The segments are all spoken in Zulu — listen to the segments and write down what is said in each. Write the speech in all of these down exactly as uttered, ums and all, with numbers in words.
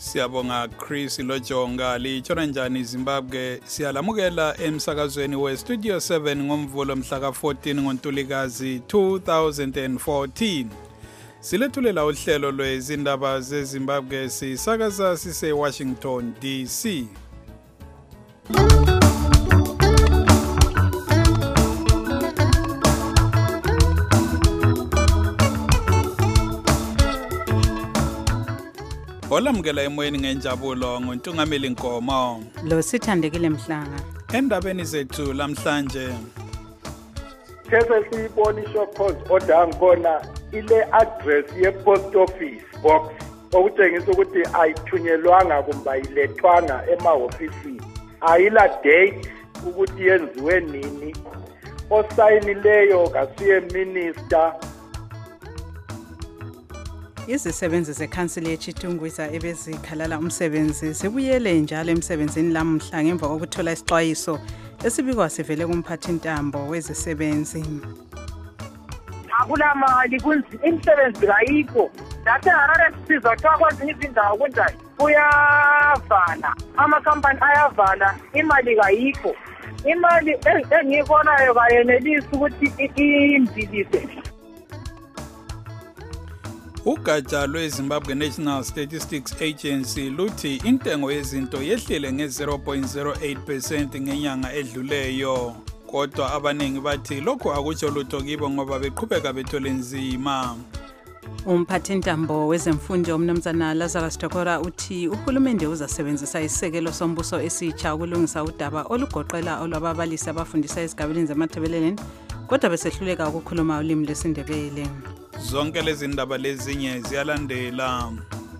Siyabonga Chris Lojonga litshona njani Zimbabwe. Siyalamukela emsakazweni we Studio seven ngomvulo mhla ka fourteen ngoNtulikazi two thousand fourteen. Silethulela uhlelo lwezindaba zeZimbabwe sisakaza sise Washington D C. Olamukela emoyeni ngenjabulo ngoNtungameli Nkomo. Lo sithandekile Mhlanga. Endabeni zethu lamhlanje. Kese siyibona ishokhos odangona ile address ye post office box okutshengisa ukuthi ayithunyelwanga kumbe ayilethwanga emahofisini. Ayila date ukuthi yenziwe nini. Osayinileyo kasiye minister. Izisebenzi zeCouncil yeChitungwiza ebezikhalala umsebenzi zibuyele njalo emsebenzini lamhla ngemva kokuthola isixwayiso esibikwa sivele kumphathi ntambo wezisebenzi. Akulamali kunzi imisebenzi kayikho. Datha harare siza kwakwazi izindawo kunjani. Kuyavala. Ama company ayavala, imali kayikho. Imali engiyikonayo kayenelisi ukuthi imbilise. Ugatsha lweZimbabwe National Statistics Agency luthi intengo yezinto yehlile nge zero point zero eight percent ngenyanga edluleyo. Kodwa abaningi bathi lokho akutsho lutho kibo ngoba beqhubeka bethole nzima. Umphathi ntambo wezemfundo umnumzana Lazarus Tokora uthi uhulumende uzasebenzisa isekelo sombuso esitsha ukulungisa udaba olugoqela olwababalisi abafundisa ezigabeni zamathebeleleni kodwa besehluleka ukukhuluma ulimi lwesiNdebele. Zonke lezi ndaba lezinye ziyalandela.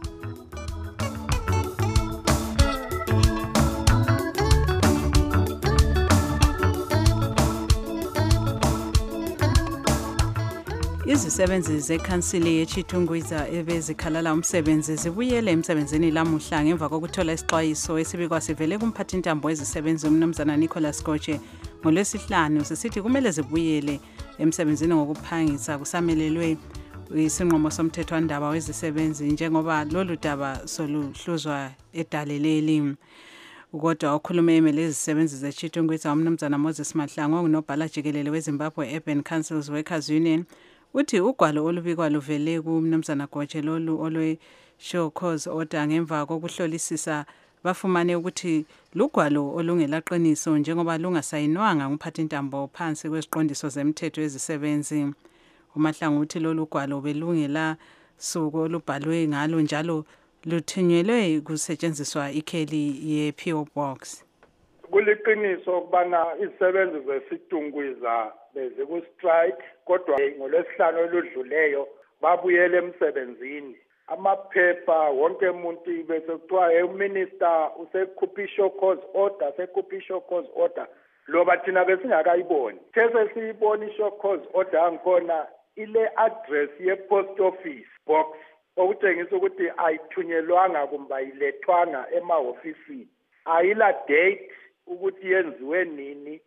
Izisebenzi zeCouncil yeChitungwiza ebezikhalala umsebenzi zibuyele emsebenzini lamuhla ngemva kokuthola isixwayiso esibikwa sivele kumphathi ntambo wezisebenzi umnumzana Nicholas Goche ngolwesihlanu sisithi kumele zibuyele emsebenzini ngokuphangisa kusamelelwe isinqumo somthethwandaba wezisebenzi njengoba lolu daba soluhluzwa edaleleli. Kodwa okhulume emele izisebenzi zeChitungwiza umnumzana Moses Mahlangu nobhala jikelele weZimbabwe Urban Councils Workers Union uthi ugwalo olubikwa luvele kumnumzana Goche lolu olwe show cause order ngemva kokuhlolisisa bafumane ukuthi lugwalo olungelaqiniso njengoba lungasayinwanga ngumphathi ntambo phansi kwesiqondiso zemthetho ezisebenzi. uMahlangu uthi lolu gwalo belungela suku olubhalwe ngalo njalo luthunyelwe kusetshenziswa ikheli ye P O box. Kuliqiniso ukubana izisebenzi zeSitungwiza beze ku strike kodwa ngolwesihlanu oludluleyo babuyele emsebenzini. Amaphepha wonke umuntu bese kuthiwa uminister usekhupha show cause order sekhupha show cause order loba thina besingakayiboni. Kese siyibona show cause order angkhona ile address ye post office box okutshengisa ukuthi ayithunyelwanga kumbe ayilethwanga emahofisini. Ayila date ukuthi yenziwe nini.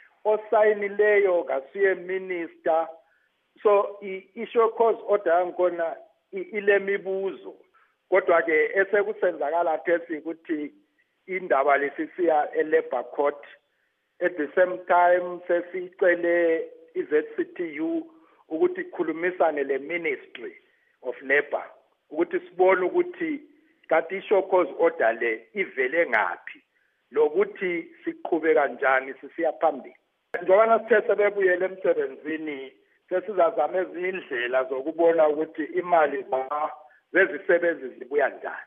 Osayinileyo kasiye minister. So i-show cause order angkhona ile mibuzo kodwa ke esekusenzakala thesi ukuthi indaba lesisiya eLabor Court at the same time sesicele iZ C T U ukuthi ikhulumisane le Ministry of Labour ukuthi sibone ukuthi kanti i-show cause order le ivele ngapi lokuthi siqhube kanjani sisiya phambili. Njengoba sithe sebebuyele emsebenzini sesizazama ezinye indlela zokubona ukuthi imali zezisebenzi zibuya njani.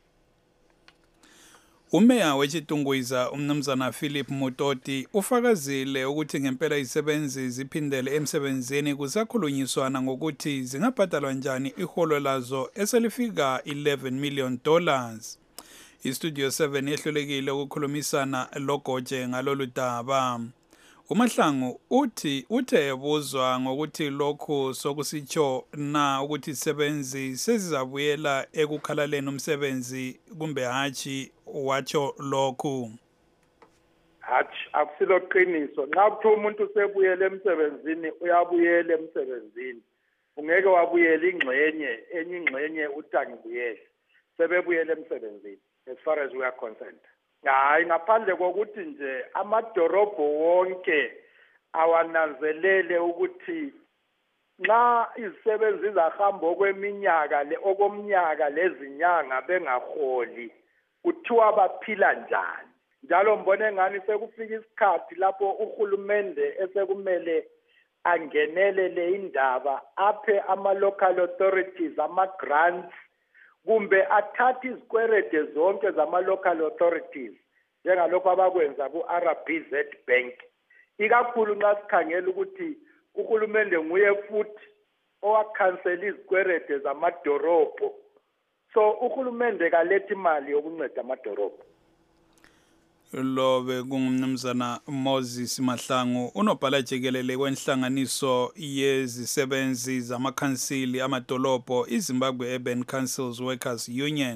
Umeya weChitungwiza umnumzana Philip Mutoti ufakazile ukuthi ngempela izisebenzi ziphindele emsebenzini kusakhulunyiswana ngokuthi zingabhadalwa njani iholo lazo eselifika eleven million dollars. iStudio seven yehlulekile ukukhulumisana loGoche ngalolu daba. uMahlangu uthi uthe ebuzwa ngokuthi lokhu sokusitsho na ukuthi izisebenzi sezizabuyela ekukhalaleni umsebenzi kumbe hathi watsho lokhu. Hathi akusilo qiniso nxa kuthi umuntu sebuyele emsebenzini uyabuyela emsebenzini ungeke wabuyela ingxenye enye ingxenye uthi angibuyele. sebebuyele emsebenzini as far as we are concerned. Hayi ngaphandle kokuthi nje amadorobho wonke awananzelele ukuthi nxa izisebenzi zahamba okweminyaka le okomnyaka lezinyanga bengaholi kuthiwa baphila njani. Njalo mbone ngani sekufika isikhathi lapho uhulumende esekumele angenelele indaba aphe ama local authorities ama grants kumbe athathe izikwerede zonke zama local authorities njengalokho abakwenza ku R B Z Bank. Ikakhulu nxa sikhangela ukuthi uhulumende nguye futhi owakhansela izikwerede zamadorobho. So uhulumende kaletha imali yokunceda amadorobho. Lobe kungumnumzana Moses Mahlangu unobhala jikelele kwenhlanganiso yezisebenzi zamakhansili amadolobho iZimbabwe Urban Councils Workers Union.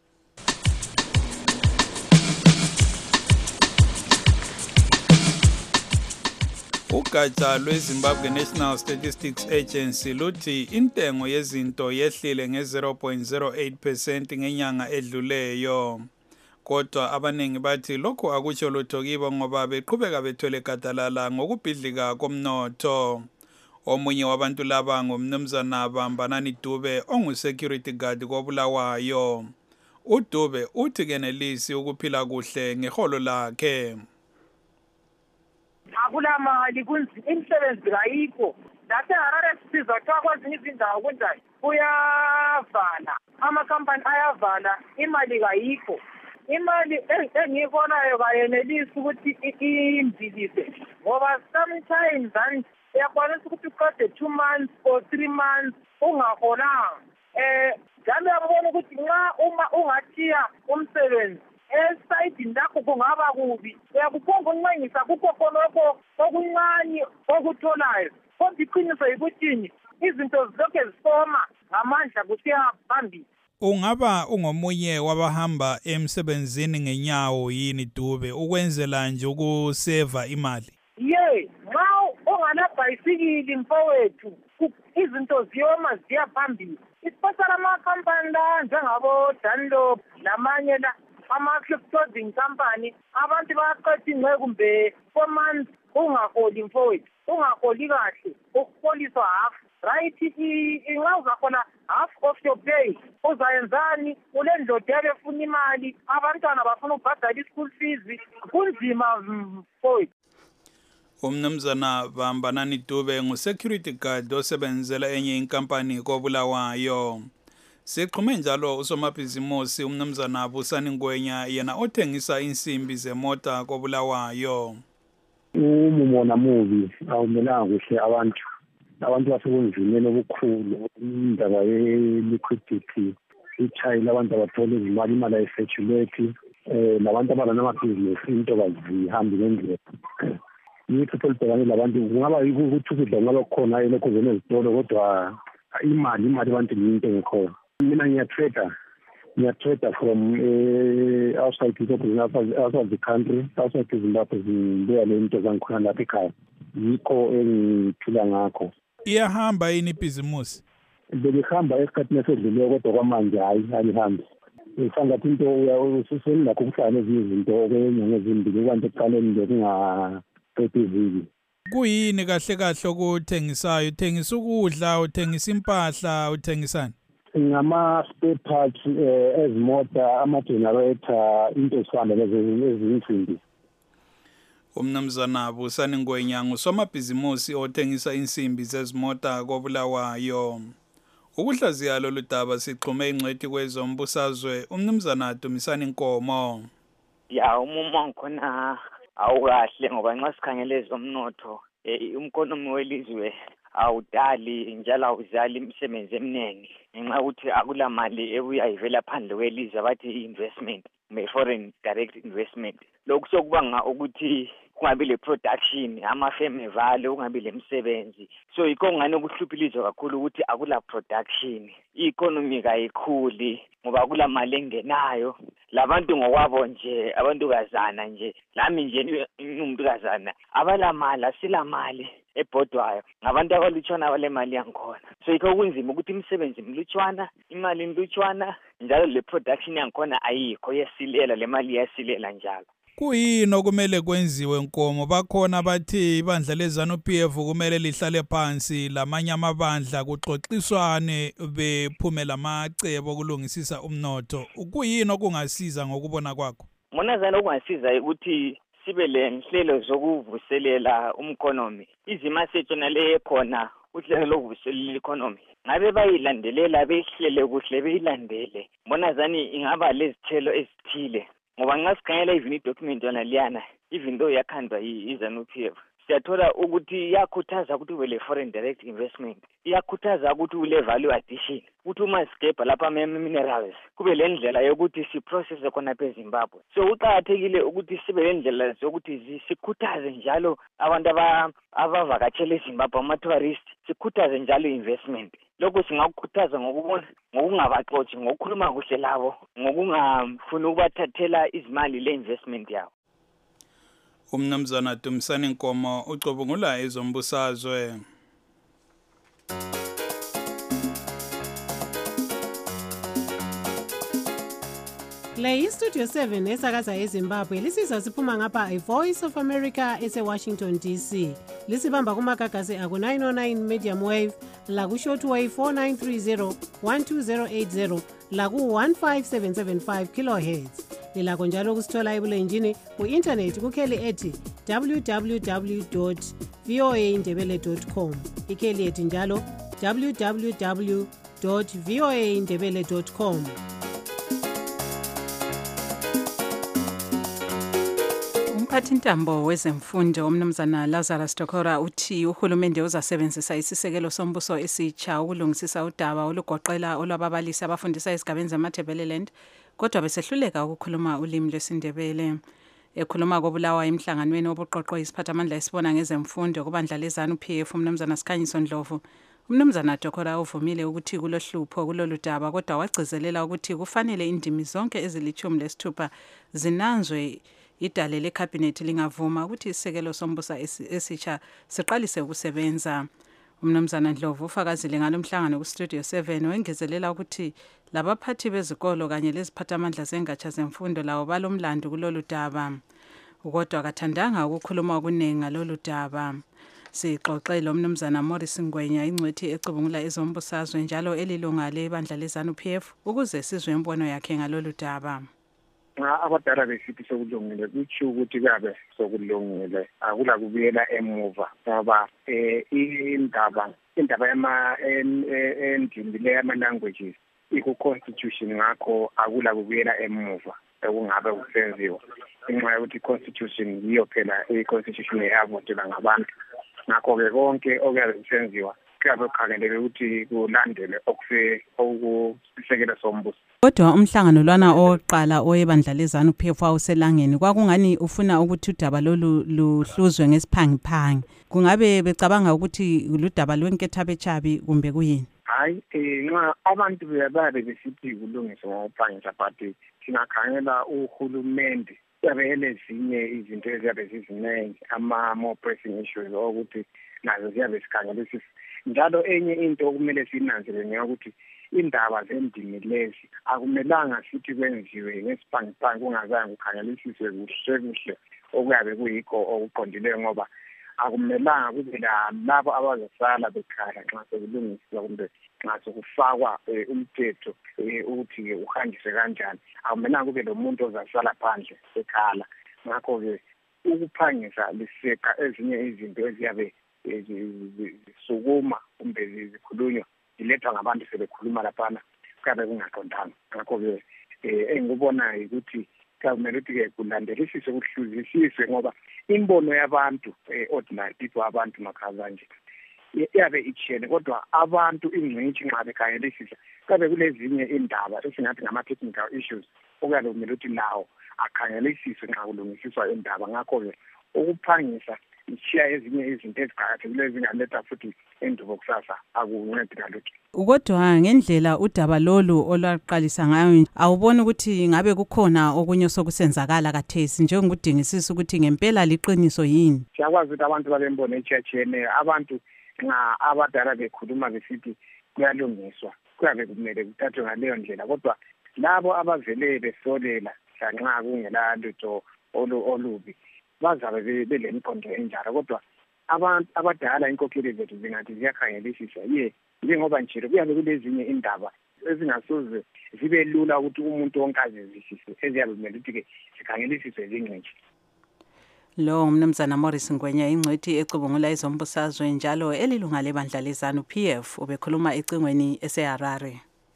Ugatsha lweZimbabwe National Statistics Agency luthi intengo yezinto yehlile nge zero point zero eight percent ngenyanga edluleyo. Kodwa abaningi bathi lokho akutsho lutho kibo ngoba beqhubeka bethwele gadalala ngokubhidlika komnotho. Omunye wabantu laba ngumnumzana Bambanani Dube ongu security guard koBulawayo. uDube uthi kenelisi ukuphila kuhle ngeholo lakhe. Akula mali kunzi imisebenzi kayikho. Lapha Harare siza kwakwazi izindawo kunjani. Uyavala. Ama company ayavala imali kayikho. Imali engiyibonayo kayenelisi ukuthi imbilise ngoba sometimes and uyakwanisa ukuthi uqede two months or three months ungaholanga eh njalo uyabona ukuthi nxa uma ungathiya umsebenzi esayidini lakho kungaba kubi uyakuphonga uncenyisa kukho khonokho okuncane okutholayo kodwa iqiniso yikuthini izinto zilokhe zisoma ngamandla kusiya phambili. Ungaba ungomunye wabahamba emsebenzini ngenyawo yini Dube ukwenzela nje ukuseva imali? Ye, nxa ungana bicycle mfowethu izinto ziyoma ziya phambili. Isipesala ama company la njengabo Dunlop lamanye la ama clothing company abantu bayaqetha ingwe kumbe four months ungaholi mfowethu ungaholi kahle ukuholiswa half. Right, inga uzakhona half of your pay uzayenzani ule ndoda efuna imali abantwana bafuna ukubhadala ischool fees kunzima mfowethu. Umnumzana Bambanani Dube ngu-security guard osebenzela enye inkampani koBulawayo. Siqhume njalo usomabhizimusi umnumzana Busani Ngwenya yena othengisa insimbi zemota koBulawayo. Umumona mubi awumelanga kuhle abantu. Abantu basekunzimeni obukhulu indaba ye-liquidity ichayile abantu abathola izimali imali ayisethuleti um labantu abanamabhizinesi into kazihambi ngendlela. Yikho selibhekane labantu kungaba ukuthi ukudla kungaba kukhona elokhuzeni ezitolo kodwa imali imali abantu yinto engekhona. Mina ngiyatrader ngiyatrader from uh, outside the outside the country outside Zimbabwe ngibuya le into zangikhona lapha ekhaya yikho engiphila ngakho. Iyahamba yini ibhizimusi? Belihamba esikhathini esedluleyo kodwa kwamanje hayi alihambi. Ngisangathi into ususenakho ukuhlala ezinye izinto okwenyanga ezimbili kwanti ekuqaleni nje kungaqedi iviki. Kuyini kahle kahle okuthengisayo? Uthengisa ukudla, uthengisa impahla, uthengisani? Ngama-spare parts ezimota, ama-generator, into ezifana lezinsimbi. Umnumzana Busani Ngwenya ngusomabhizimusi othengisa insimbi zezimota koBulawayo. Ukuhlaziya lolu daba sixhume ingcwethi kwezombusazwe umnumzana Dumisani Nkomo. Ya umumo ngikhona awukahle ngoba nxa sikhangele ezomnotho umkonomi welizwe awudali njalo awuzali imisebenzi eminingi ngenxa ukuthi akula mali ebuya ivela phandle kwelizwe abathi investment me foreign direct investment. Lokhu sokubanga ukuthi kungabi le production amafeme vale kungabi le misebenzi so yikho ngani ukuhluphilizwa kakhulu ukuthi akula production economy kayikhuli ngoba kula mali engenayo labantu ngokwabo nje abantukazana nje lami nje ngumntukazana abalamali silamali ebhodwayo ngabantu abalutshwana abale mali yangikhona so yikho kunzima ukuthi imisebenzi imlutshwana imali imlutshwana njalo le production yangikhona ayikho yesilela le mali yasilela njalo. Kuyini okumele kwenziwe Nkomo? Bakhona bathi ibandla leZANU-P F kumele lihlale phansi lamanye amabandla kuxoxiswane bephume lamacebo okulungisisa umnotho. Kuyini okungasiza ngokubona kwakho? Monazana okungasiza ukuthi sibe le nhlelo zokuvuselela umkhonomi. Izima setshona le khona uhlelo lokuvuselela economy. Ngabe bayilandelela behlele kuhle beyilandele. Monazani ingaba lezithelo ezithile. Ngoba nxa sikhangela even idocument yona liyana even though yakhandwa yi-ZANU-P F siyathola ukuthi iyakhuthaza ukuthi ube le foreign direct investment, iyakhuthaza ukuthi ule value addition, ukuthi uma sigebha lapha ama-minerals kube le ndlela yokuthi siprocesse khona phe Zimbabwe. So uqakathekile ukuthi sibe le ndlela zokuthi sikhuthaze njalo abantu abavakatshela eZimbabwe ama-tourist, sikhuthaze njalo investment. Lokho singakukhuthaza ngokubona ngokungabaxoxi ngokukhuluma kuhle labo ngokungafuni ukubathathela izimali le investment yabo. Umnumzana Dumisani Nkomo ucubungula ezombusazwe. Le iStudio seven esakaza eZimbabwe lisizwa siphuma ngapha iVoice of America ese-Washington D C. Lisibamba kumagagasi aku nine oh nine medium wave, laku shortwave four nine three zero one two zero eight zero, laku one five seven seven five kilohertz. Lilakho njalo kusithola ebulenjini ku-internet kukheli ethi w w w dot v o a ndebele dot com. Ikheli ethi njalo w w w dot v o a ndebele dot com. Umphathintambo wezemfundo umnumzana Lazarus Tokora uthi uhulumende uzasebenzisa isisekelo sombuso esitsha ukulungisisa udaba olugoqela olwababalisi abafundisa esigabeni zamaThebeleland kodwa besehluleka ukukhuluma ulimi lwesiNdebele. Ekhuluma kobulawa emhlanganweni obuqoqo isiphathamandla esibona ngezemfundo kubandla leZANU-P F umnumzana Sikhanyiso Ndlovu, umnumzana Tokora uvumile ukuthi kulohlupho kulolu daba kodwa wagcizelela ukuthi kufanele indimi zonke ezilithumi lesithupha zinanzwe idale lekhabhinethi lingavuma ukuthi isekelo sombusa esitsha siqalise ukusebenza. Umnumzana Ndlovu ufakazile ngalomhlangano kuStudio seven wengezelela ukuthi labaphathi bezikolo kanye leziphathamandla zengatsha zemfundo lawo balomlando kulolu daba. Kodwa akathandanga ukukhuluma okuningi ngalolu daba. Sixoxele umnumzana Morris Ngwenya ingcwethi ecubungula ezombusazwe njalo elilunga lebandla leZANU-P F ukuze sizwe imbono yakhe ngalolu daba. Abadala besithi sokulungile kutsho ukuthi kabe sokulungile akula kubuyela emuva ngoba indaba indaba yama endimile yama languages iku constitution ngakho akula kubuyela emuva ekungabe kusenziwa inxa yokuthi constitution yiyo phela i-constitution eyavotela ngabantu ngakho ke konke okuyabe kusenziwa kuyabe kukhangeleke ukuthi kulandele okuse okusekela sombuso. Kodwa umhlangano lwana oqala oyebandla leZANU-P F awuselangeni kwakungani ufuna ukuthi udaba lolu luhluzwe ngesiphangiphangi. Kungabe becabanga ukuthi ludaba lwenkethabechabi kumbe kuyini? Hayi nxa abantu bebabe besithi kulungiswa ngokuphangisa but singakhangela uhulumende yabe elezinye izinto eziyabe zizinengi ama more pressing issues ukuthi nazo ziyabe sikhangelisisa. Njalo enye into okumele sinanzele ngiyokuthi indaba zendimi lezi akumelanga sithi kwenziwe ngesiphangiphangi kungazange kukhangelisiswe kuhle kuhle okuyabe kuyikho okuqondileyo ngoba akumelanga kube labo abazosala bekhala nxa sekulungiswa kumbe nxa sekufakwa umthetho ukuthi uhanjiswe kanjani. Akumelanga kube lo muntu ozasala phandle ekhala. Ngakho-ke ukuphangisa liseka ezinye izinto eziyabe zisukuma kumbe zikhulunywa ilethwa ngabantu sebekhuluma laphana kabe kungaqondanga. Ngakho-ke engikubona ukuthi kumele ukuthi-ke kulandelisiswe kuhluzisiswe ngoba imbono yabantu ordinary people abantu makhaza nje yabe itshiyene kodwa abantu ingcitshi nxa bekhangelisisa kabe kulezinye indaba esingathi ngama-technical issues okuyabe kumele ukuthi lawo akhangelisiswe nxa kulungisiswa indaba. Ngakho-ke ukuphangisa ishiya ezinye izinto eziqakathekileyo ezingaletha futhi endubo kusasa akuncedi ngalutho. Kodwa ngendlela udaba lolu olwaqalisa ngayo awubona ukuthi ngabe kukhona okunye sokusenzakala kathesi njengokudingisisa ukuthi ngempela liqiniso yini? Siyakwazi ukuthi abantu babembono etshiyetshiyeneyo, abantu nxa abadala bekhuluma besithi kuyalungiswa kuyabe kumele kuthathwe ngaleyo ndlela, kodwa labo abavele besolela nxa kungela lutho olubi bazabe belemqondo enjalo. Kodwa abantu abadala inkokheli zethu zingathi ziyakhangelisisa ye njengoba nje kuyabe kulezinye indaba ezingasoze zibe lula ukuthi umuntu wonke azizwisise eziyabe kumele ukuthi-ke zikhangelisiswe zingcitshi. Lo umnumzana Morris Ngwenya ingcwethi ecubungula izombusazwe njalo elilunga lebandla leZANU P F ubekhuluma ecingweni eseHarare.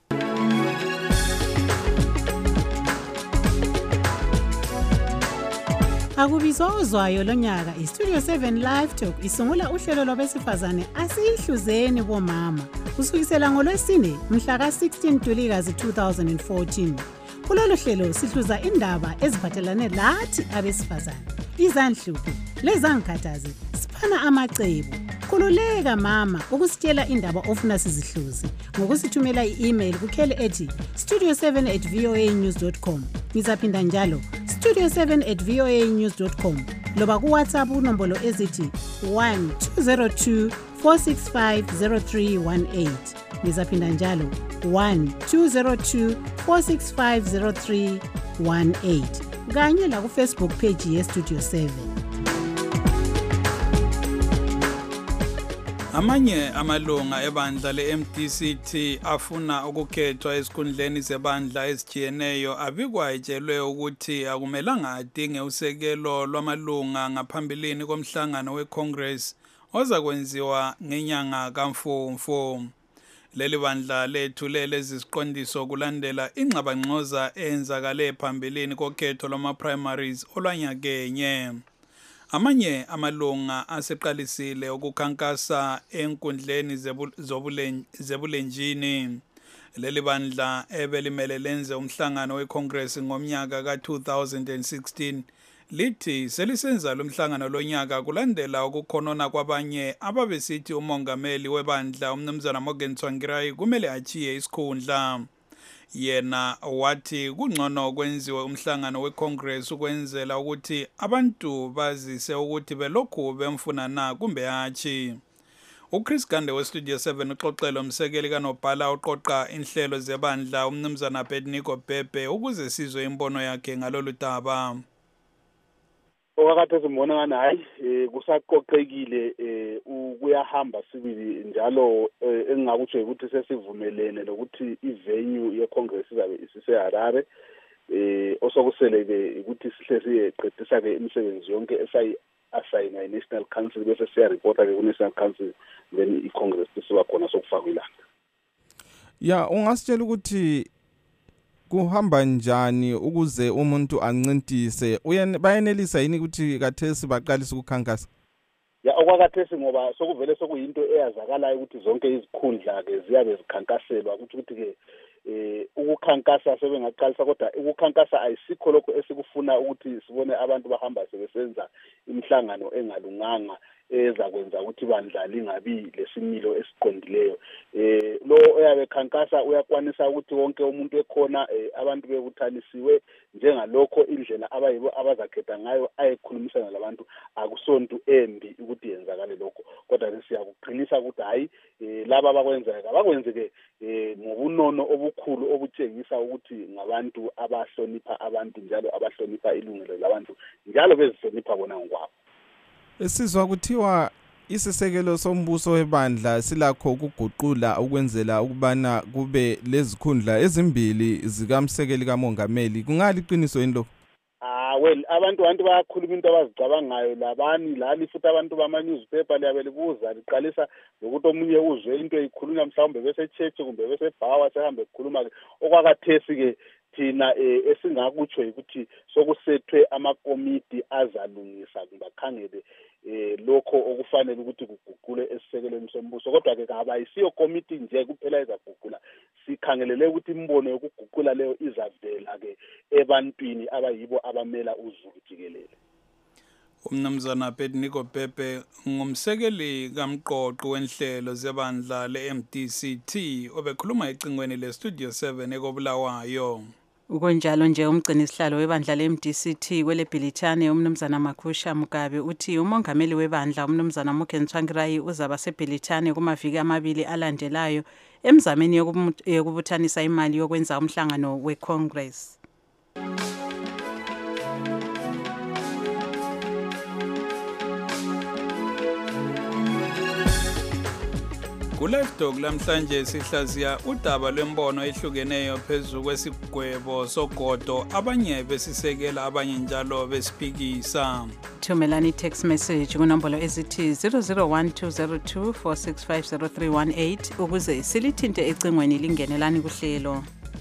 Akubizwa ozwayo lonyaka iStudio seven Live Talk isungula uhlelo lwabesifazane asihluzeni bomama kusukisela ngolwesine mhla ka sixteen Ntulikazi two thousand fourteen. Kulolu hlelo sihluza indaba eziphathelane lathi abesifazane, izanhlupho lezangikhathazi, siphana amacebo. Khululeka mama ukusitshela indaba ofuna sizihluze ngokusithumela i-email kukheli ethi studio seven at voa news dot com. Ngizaphinda njalo studio seven at voa news dot com loba ku WhatsApp unombolo ezithi one two zero two four six five zero three one eight. Ngizaphinda njalo one two zero two four six five zero three one eight kanye la ku Facebook page ye Studio seven. Amanye amalunga ebandla le-M D C T afuna ukukhethwa esikhundleni zebandla ezijiyeneyo abikwa etshelwe ukuthi akumelanga adinge usekelo lwamalunga ngaphambilini komhlangano weCongress oza kwenziwa ngenyanga kaMfumfu. Leli bandla lethule lezi siqondiso kulandela ingxabangxoza eyenzakale phambilini kokhetho lwama-primaries olwanyakenye. Amanye amalunga aseqalisile ukukhankasa enkundleni zebulenjini. Leli bandla ebelimele lenze umhlangano weCongress ngomnyaka ka two thousand sixteen lithi selisenza lo mhlangano lonyaka kulandela ukukhonona kwabanye ababesithi umongameli webandla umnumzana Morgan Tsvangirai kumele achiye isikhundla. Yena wathi kungcono kwenziwe umhlangano weCongress ukwenzela ukuthi abantu bazise ukuthi belokhu bemfuna na kumbe hachi. uChris Gande weStudio seven uxoxela umsekeli kaNobhala uqoqa inhlelo zebandla umnumzana Abednego Bhebhe ukuze sizwe imbono yakhe ngalolu daba. Okakade simbona ngani hayi kusaqoqekile kuyahamba sibili njalo engingakutsho ukuthi sesivumelene lokuthi ivenue yeCongress izabe isiseHarare eh osokuseleke ukuthi sihle siyeqedisa ke imisebenzi yonke esayi assign iNational Council bese siya reporta ke kuNational Council then iCongress siba khona sokufaka ilanga. Ya ungasitshela ukuthi kuhamba njani ukuze umuntu ancintise bayenelisa yini ukuthi kathesi baqalisa ukukhankasa? Ya okwakathesi ngoba sokuvele sokuyinto eyazakalayo ukuthi zonke izikhundla ke ziyabe zikhankaselwa ukuthi ukuthi ke eh ukukhankasa sebengaqalisa kodwa ukukhankasa ayisikho lokho esikufuna ukuthi sibone abantu bahamba sebesenza imhlangano engalunganga ezakwenza ukuthi bandla lingabi lesimilo esiqondileyo. Eh lo oyabe khankasa uyakwanisa ukuthi wonke umuntu ekhona abantu bekuthanisiwe njengalokho indlela abayibo abazakhetha ngayo ayekhulumisana labantu akusonto embi ukuthi yenzakale lokho kodwa siyakuqinisa ukuthi hayi laba abakwenzayo abakwenzeke ngobunono obukhulu obutshengisa ukuthi ngabantu abahlonipha abantu njalo abahlonipha ilungelo labantu njalo bezihlonipha bona ngokwabo. Esizwa kuthiwa isisekelo sombuso webandla silakho ukuguqula ukwenzela ukubana kube lezikhundla ezimbili zikamsekeli kamongameli kungali iqiniso yini lo? Ah well abantu abantu bayakhuluma into abazicabangayo labani lali futhi abantu bama newspaper liyabe libuza liqalisa ukuthi omunye uzwe into eyikhulunywa mhlawumbe bese church kumbe bese bawa sehambe ukukhuluma okwakathesi ke thina esingakutsho ukuthi sokusethwe amakomiti azalungisa kungakhangele eh lokho okufanele ukuthi kuguqule esisekelweni sombuso kodwa ke ngaba isiyo committee nje kuphela ezaguqula sikhangelele ukuthi imbono yokuguqula leyo izavela ke ebantwini abayibo abamela uZulu jikelele. Umnumzana Pednico Pepe ngumsekeli kamqoqo wenhlelo zebandla le-M D C T obekhuluma ecingweni le-Studio seven ekobulawayo. Ukonjalo nje umgcini isihlalo webandla le-M D C T kwele Bhilithane umnumzana Makhusha Mugabe uthi umongameli webandla umnumzana Muken Tsvangirai uzaba seBhilithane kumaviki amabili alandelayo emzameni yokubuthanisa imali yokwenza umhlangano we-Congress. Ku-Live Talk lamhlanje sihlaziya udaba lwembono ehlukeneyo phezu kwesigwebo sogodo abanye besisekela abanye njalo besiphikisa. Thumelani text message kunombolo ezithi zero zero one two zero two four six five zero three one eight ukuze silithinte ecingweni lingenelani kuhlelo.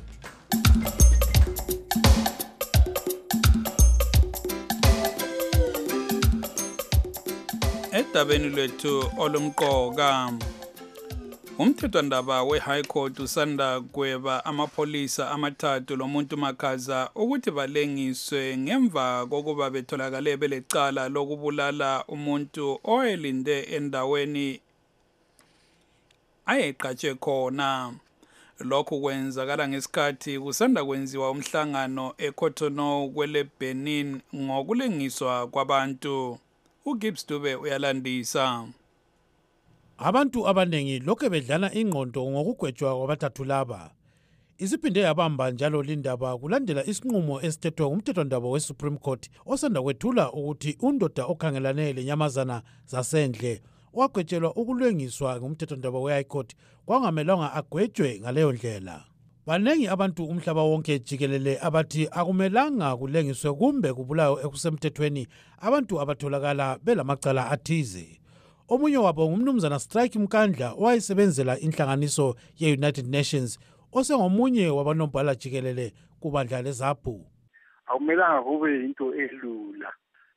Edabeni lwethu olumqoka umthethwandaba we-High Court usanda kweba amapholisa amathathu lomuntu makhaza ukuthi balengiswe ngemva kokuba betholakale belecala lokubulala umuntu oyelinde endaweni ayeqatshe khona. Lokhu kwenzakala ngesikhathi kusanda kwenziwa umhlangano eCotonou kwele Benin ngokulengiswa kwabantu. uGibbs Dube uyalandisa. Abantu abanengi lokho bedlana ingqondo ngokugwetshwa kwabathathu laba. Isiphinde yabamba njalo lindaba kulandela isinqumo esithethwe ngumthethwandaba we-Supreme Court osanda kwethula ukuthi undoda okhangelane lenyamazana zasendle owagwetshelwa ukulwengiswa ngumthethwandaba we-High Court kwangamelanga agwetshwe ngaleyo ndlela. Banengi abantu umhlaba wonke jikelele abathi akumelanga kulengiswe kumbe kubulawe ekusemthethweni abantu abatholakala belamacala athize. Omunye wabo ngumnumzana Strike Mkandla owayesebenzela inhlanganiso ye-United Nations osengomunye wabanombhala jikelele kubandla leZAPU. Akumelanga kube into elula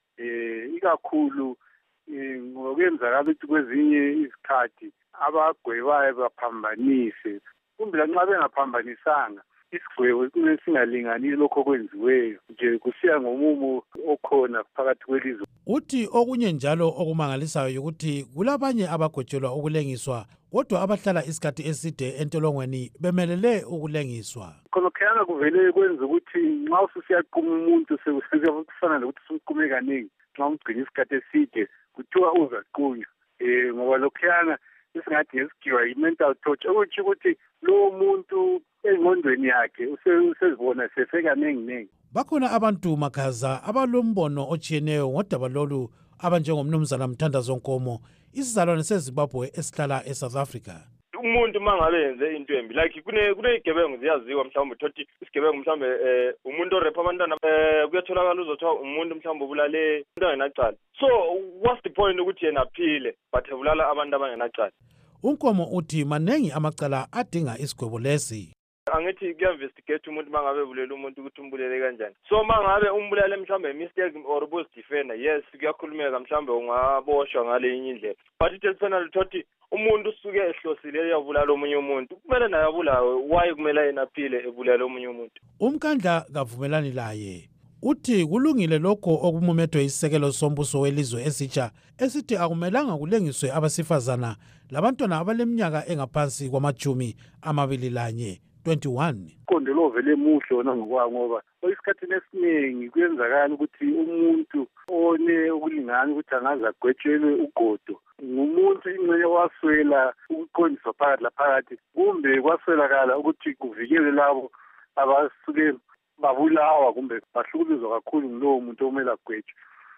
eh ikakhulu ngokwenzakala ukuthi kwezinye izikhathi abagwebayo baphambanise kumbe lanxa bengaphambanisanga isigwebo kumele singalingani lokho kwenziweyo nje kusiya ngomumo okhona phakathi kwelizwe. Uthi okunye njalo okumangalisayo ukuthi kulabanye abagwetshelwa ukulengiswa kodwa abahlala isikhathi eside entolongweni bemelele ukulengiswa. Khona khona kuvele kwenza ukuthi nxa usiyaqhuma umuntu sekufana lokuthi usuqume kaningi nxa umgcina isikhathi eside kuthiwa uzaqunywa eh ngoba lokhana isingathi ngesigiwa i-mental torture ukuthi ukuthi lo muntu engqondweni yakhe usezibona sefeka nenginengi. Bakhona abantu makhaza abalombono otshiyeneyo ngodaba lolu abanjengomnumzana Mthandazo Nkomo isizalwane seZimbabwe esihlala eSouth Africa. Umuntu mangabe yenze into embi like kune kunezigebengu ziyaziwa mhlawumbe thothi isigebengu mhlawumbe eh umuntu orepa abantwana eh kuyatholakala uzothiwa umuntu mhlawumbe ubulale into engenacala. So what's the point ukuthi yena aphile but ebulala abantu abangenacala? Unkomo uthi manengi amacala adinga isigwebo lesi. Angithi kuya-investigate umuntu mangabe bulela umuntu ukuthi umbulele kanjani. So mangabe umbulale mhlawumbe mistake or both defender yes kuyakhulumeka mhlawumbe ungaboshwa ngale enye indlela. But ithethana lithothi umuntu usuke ehlosile uyabulala omunye umuntu kumele naye abulawe why kumele yena aphile ebulala omunye umuntu. Umkandla kavumelani laye. Uthi kulungile lokho okumumethwe isisekelo sombuso welizwe esitsha esithi akumelanga kulengiswe abasifazana labantwana abaleminyaka engaphansi kwamajumi amabili lanye twenty-one. Kondelo vele muhle wona ngokwa ngoba isikhathini esiningi kuyenzakala ukuthi umuntu one ukulingana ukuthi angaza gwetshelwe ugodo ngumuntu ingcenye waswela ukuqondiswa phakathi laphakathi kumbe kwaswelakala ukuthi kuvikele labo abasuke babulawa kumbe bahlukuluzwa kakhulu ngulowo muntu omele agwetshwe.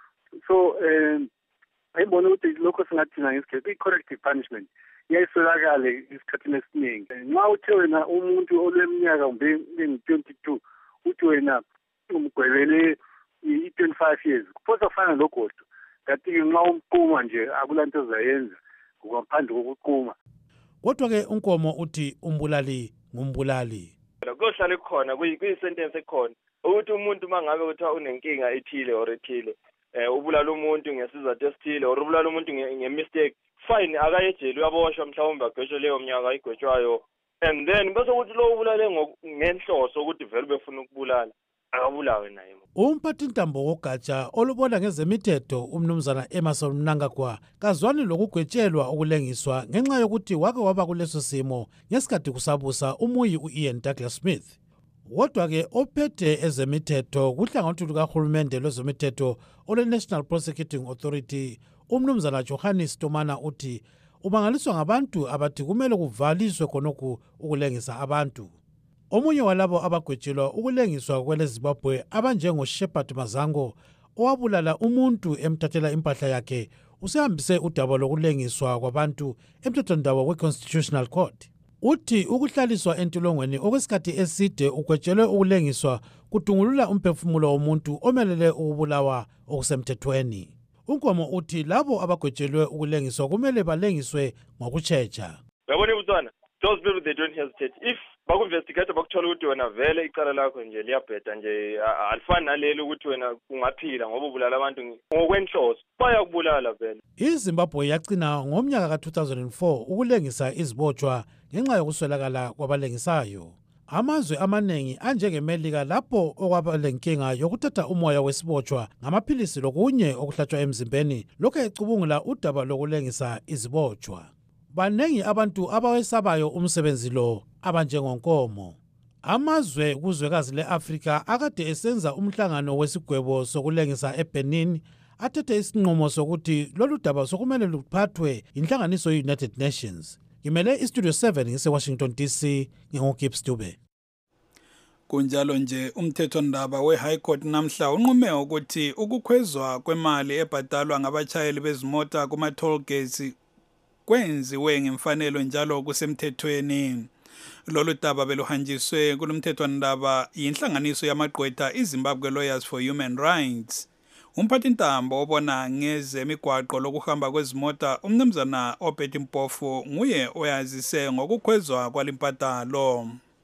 So eh ayibona ukuthi lokho singathina ngesikhathi i-corrective punishment iyayiswelakale isikhathini esiningi. Nxa uthe wena umuntu oleminyaka kumbe twenty-two uthi wena umgwebele i-twenty-five years kuphosa kufana logodo kanti-ke nxa umquma nje akulanto ozayenza ngaphandle kokuquma. Kodwa-ke Unkomo uthi umbulali ngumbulali. Kuyohlala khona kuyi-sentence ekhona ukuthi umuntu mangabe kuthiwa unenkinga ethile or ethile eh ubulala umuntu ngesizathu esithile or ubulala umuntu ngemistake fine akaye ejele uyaboshwa mhlawumbe agwetshwe leyo mnyaka ayigwetshwayo and then bese ukuthi lo ubulale ngenhloso ukuthi vele befuna ukubulala akabulawe naye. Umphathintambo wogatsha olubona ngezemithetho umnumzana Emerson Mnangagwa kazwani lokugwetshelwa ukulengiswa ngenxa yokuthi wake waba kuleso simo ngesikhathi kusabusa umuyi u-Ian Douglas Smith. Kodwa-ke ophethe ezemithetho kuhlangothi lukahulumende lwezemithetho ole-National Prosecuting Authority umnumzana Johannes Tomana uthi umangaliswa ngabantu abathi kumele kuvaliswe khonokhu ukulengisa abantu. Omunye walabo abagwetshelwa ukulengiswa kwele Zimbabwe abanjengo Shepard Mazango owabulala umuntu emthathela impahla yakhe usehambise udaba lokulengiswa kwabantu emthethondawo we-Constitutional Court. Uthi ukuhlaliswa entolongweni okwesikhathi eside ugwetshelwe ukulengiswa kudungulula umphefumulo womuntu omelele ukubulawa okusemthethweni. Unkomo uthi labo abagwetshelwe ukulengiswa kumele balengiswe ngokutsheja. Yabona ubutwana, those people they don't hesitate. If baku-investigate bakuthola ukuthi wena vele icala lakho nje liyabheda nje alifani nalelo ukuthi wena ungaphila ngoba ubulala abantu ngokwenhloso bayakubulala vele. iZimbabwe yagcina ngomnyaka ka two thousand four ukulengisa izibotshwa ngenxa yokuswelakala kwabalengisayo. Amazwe amanengi anjengeMelika lapho okwaba lenkinga yokuthatha umoya wesibotshwa ngamaphilisi lokunye okuhlatshwa emzimbeni lokho ecubungula udaba lokulengisa izibotshwa. Banengi abantu abawesabayo umsebenzi lo abanjengonkomo. Amazwe kuzwekazi le-Afrika akade esenza umhlangano wesigwebo sokulengisa eBenin athethe isinqumo sokuthi lolu daba sokumele luphathwe inhlanganiso ye-United Nations. Ngimele iStudio seven ngise-Washington D C nginguGibbs Dube. Kunjalo nje umthethondaba we-High Court namhla unqume ukuthi ukukhwezwa kwemali ebhadalwa ngabachayeli bezimota kuma-toll gates kwenziwe ngemfanelo njalo kusemthethweni. Lolu daba beluhanjiswe kulomthethwandaba yinhlanganiso yamagqwetha iZimbabwe Lawyers for Human Rights. Umphathintambo obona ngezemigwaqo lokuhamba kwezimota umnumzana Obed Mpofu nguye oyazise ngokukhwezwa kwalimpatalo.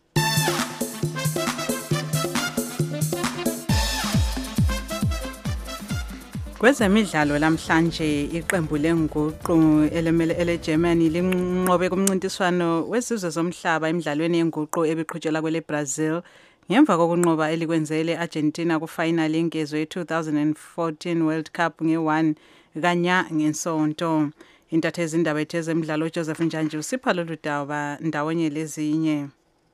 Kwezemidlalo lamhlanje iqembu lenguqu elemele eleGermany linqobe kumncintiswano wesizwe somhlaba emidlalweni yenguqu ebiqhutshela kwele Brazil ngemva kokunqoba elikwenzele Argentina kufinal yenkezo ye two thousand fourteen World Cup nge one kanya ngensonto. Intathezi indaba ezemidlalo Joseph Njanje usipha lolu daba ndawonye lezinye.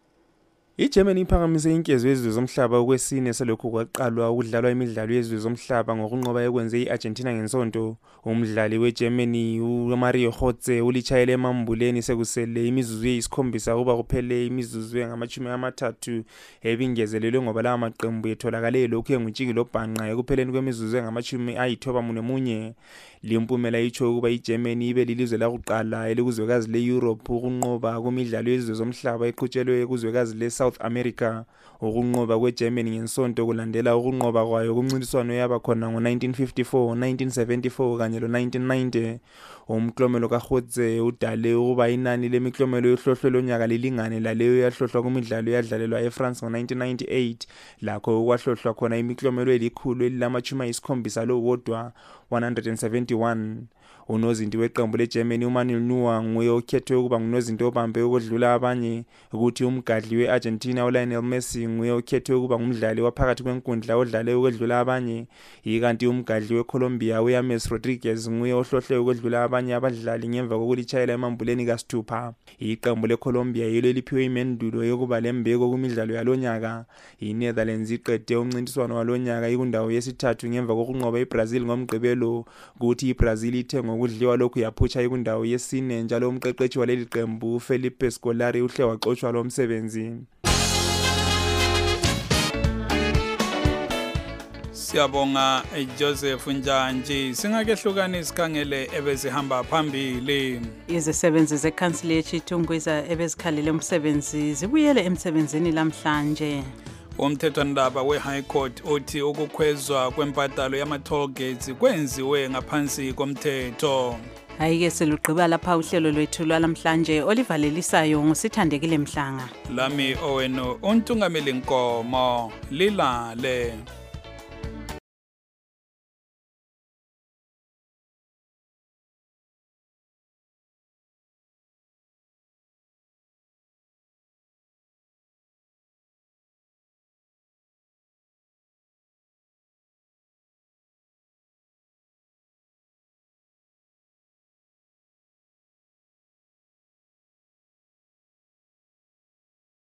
iGermany iphakamise inkezo yezizwe zomhlaba okwesine selokhu kwaqalwa ukudlalwa imidlalo yezizwe zomhlaba ngokunqoba ekwenze iArgentina ngensonto. Umdlali weGermany uMario Götze ulichayele emambuleni sekusele imizuzu eyisikhombisa kuba kuphele imizuzu engamachumi amathathu ebingezelelwe ngoba la maqembu etholakale lokhu engutshiki lobhanqa ekupheleni kwemizuzu engamachumi ayithoba munye. Limpumela itsho ukuba iGermany ibe lilizwe lakuqala elikuzwekazi leEurope ukunqoba kumidlalo yezizwe zomhlaba eqhutshelwe kuzwekazi leSouth America. Ukunqoba kweGermany ngensonto kulandela ukunqoba kwayo kumncintiswano yaba khona ngo-nineteen fifty-four, nineteen seventy-four kanye lo-nineteen ninety. Umklomelo kaGötze udale ukuba inani lemiklomelo yohlohlo lonyaka lilingane laleyo yahlohlwa kumidlalo yadlalelwa eFrance ngo-nineteen ninety-eight lakho okwahlohlwa khona imiklomelo elikhulu elilamachumi ayisikhombisa lowodwa one hundred seventy-one. Unozinti weqembu leGermany uManuel Neuer nguye okhethwe ukuba ngunozinti obambe ukudlula abanye ukuthi umgadli weArgentina uLionel Messi nguye okhethwe ukuba ngumdlali waphakathi kwenkundla odlale ukudlula abanye. Ikanti umgadli weColombia uJames Rodriguez nguye ohlohle ukudlula abanye abadlali ngemva kokulichayela emambuleni kasithupha. Iqembu leColombia yilo eliphiwe imendulo yokuba lembeko kumidlalo yalonyaka. iNetherlands iqede umncintiswano walonyaka ikundawo yesithathu ngemva kokunqoba iBrazil ngomgqibelo kuthi iBrazil ithe ngokudliwa lokhu yaphutsha ikundawo yesine njalo umqeqeshi waleli qembu Felipe Scolari uhle waxoshwa lo msebenzi. Siyabonga Joseph Njanje. Singakehlukana isikhangele ebezihamba phambili. Izisebenzi zeCouncil yeChitungwiza ebezikhalele umsebenzi zibuyele emsebenzini lamhlanje. Umthethwandaba we-High Court uthi ukukhwezwa kwempatalo yama-toll gates kwenziwe ngaphansi komthetho. Hayike selugqiba lapha uhlelo lwethu lwalamhlanje olivalelisayo ngusithandekile Mhlanga. Lami owenu untungameli Nkomo lilale.